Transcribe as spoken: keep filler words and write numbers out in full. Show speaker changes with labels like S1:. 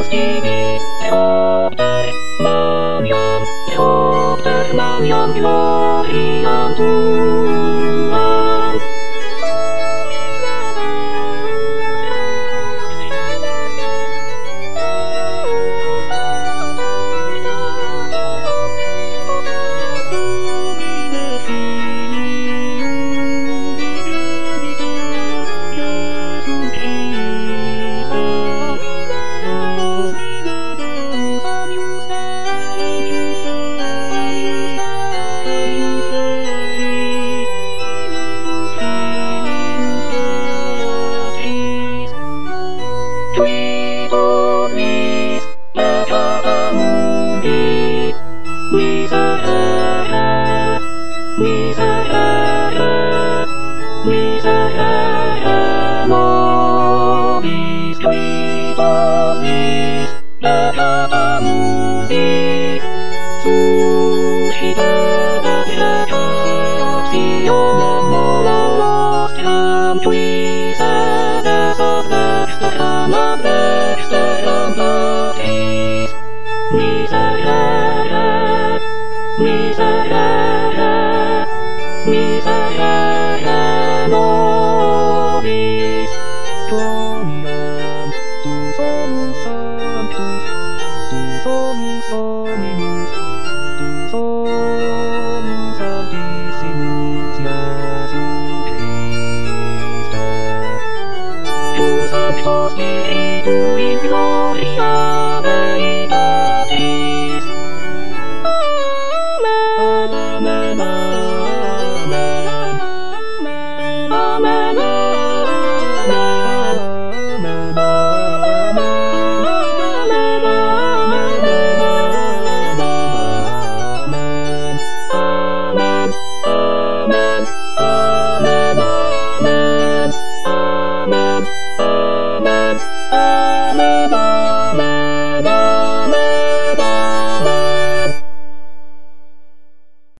S1: Stevie, Herodes, Mariam, Herodes, Mariam, Gloriam Tuam. Miserere, miserere, miserere nobis qui bonis peccata mundi, suscite expiationem molostem tui sedes ad dexteram ad dexteram Patris. Miserere, miserere, miserere nobis. Dominem, tu solus sanctus, tu solus dominus, tu solus altissimus Iesus Christe. Tu sancto Spiritu in gloria Dei Patris. Amen, amen.